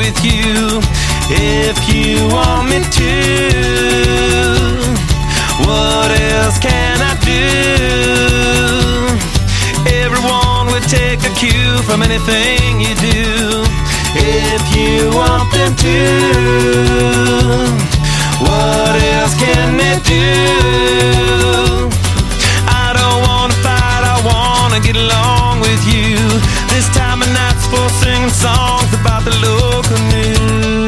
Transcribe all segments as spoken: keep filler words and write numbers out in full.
with you if you want me to. What else can I do? Everyone would take a cue from anything you do if you want them to. What else can they do? I don't wanna fight, I wanna get along with you. This time of night's for singing songs about the local news.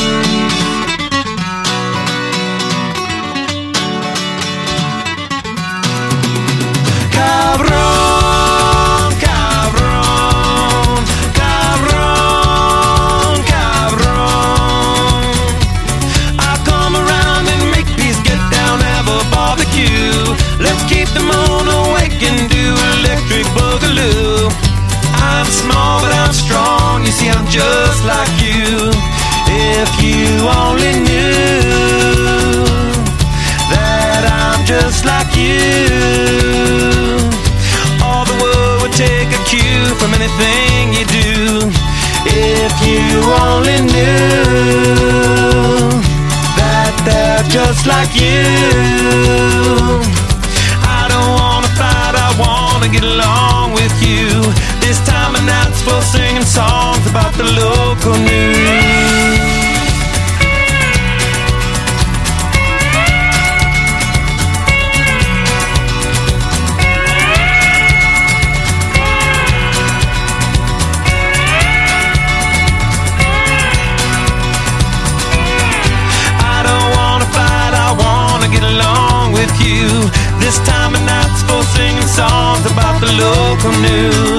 Cabron, cabron, cabron, cabron. I'll come around and make peace, get down, have a barbecue. Let's keep the moon awake and do electric boogaloo. I'm small but I'm strong, you see I'm just like you. If you only knew that I'm just like you. All the world would take a cue from anything you do. If you only knew that they're just like you. I don't wanna fight, I wanna get along with you. This time of night's for singing songs about the local news. I don't wanna fight, I wanna get along with you. This time of night's for singing songs about the local news.